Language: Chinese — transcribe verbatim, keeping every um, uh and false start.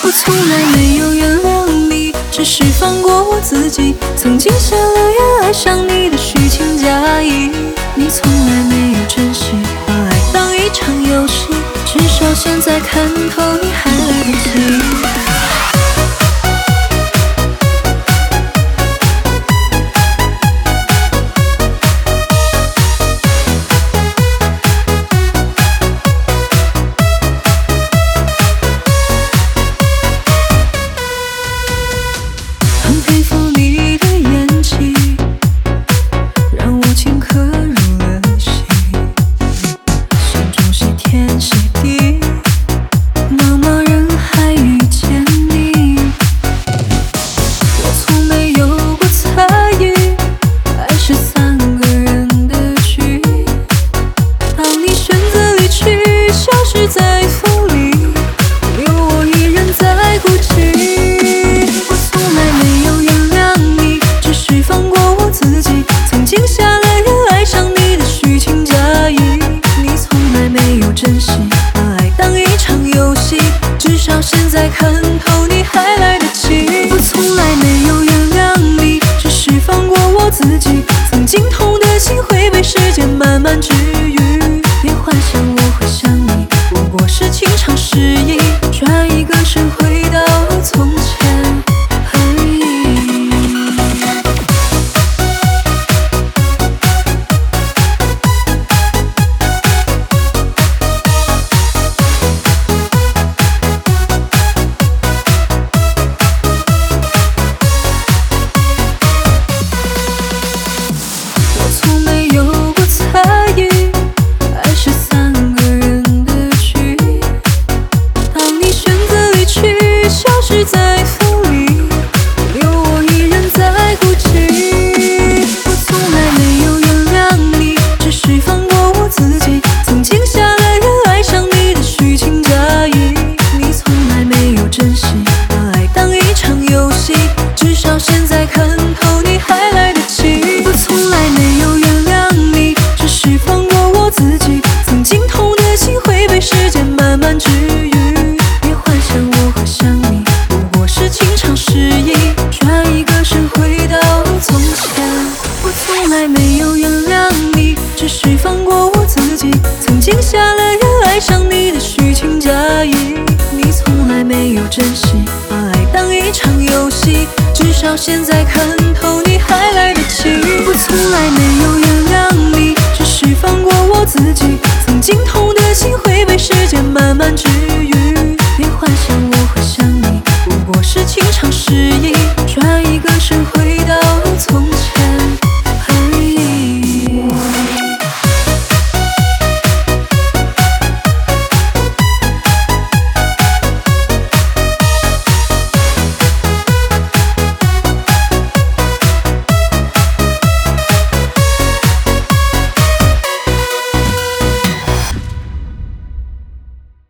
我从来没有原谅你，只是放过我自己。曾经瞎了眼爱上你的虚情假意，你从来没有珍惜，把爱当一场游戏。至少现在看透，你还来得及。很佩服你的演技，让我顷刻入了戏，心中喜天喜地，茫茫人海遇见你。我从没有过猜疑，爱是三个人的局。当你选择离去，消失在风里，留我一人在孤寂。曾经瞎了眼爱上你的虚情假意，你从来没有珍惜，把爱当一场游戏。至少现在看透，你还来得及。我从来没有原谅你，只是放过我自己。曾经痛的心会被时间慢慢治愈，别幻想我会想你，不过是情场失意，转一个身回到了从前而已。从没有过猜疑，爱是三个人的局。当你选择离去，消失在风里，留我一人在孤寂。我从来没有原谅你，只是放过我自己。曾经瞎了眼爱上你的虚情假意，你从来没有珍惜，把爱当一场游戏。至少现在看透，你还来得及。我从来没有原谅你，只是放过我自己。曾经痛的心会被时间慢慢治愈，别幻想我会想你，不过是情场失意，转一个身回到了从前。我从来没有原谅你，只是放过我自己。曾经瞎了眼爱上你的虚情假意，你从来没有珍惜，把爱当一场游戏。至少现在看透，你还来得及。我从来没有原谅你，只是放过我自己。曾经痛的心会被时间慢慢治愈，别幻